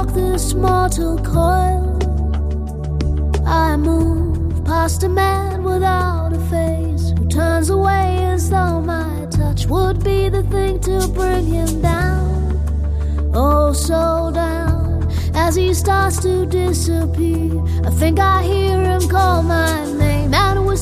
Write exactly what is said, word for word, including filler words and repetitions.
walk this mortal coil. I move past a man without a face, who turns away as though my touch would be the thing to bring him down. Oh, so down. As he starts to disappear, I think I hear him call my name, and with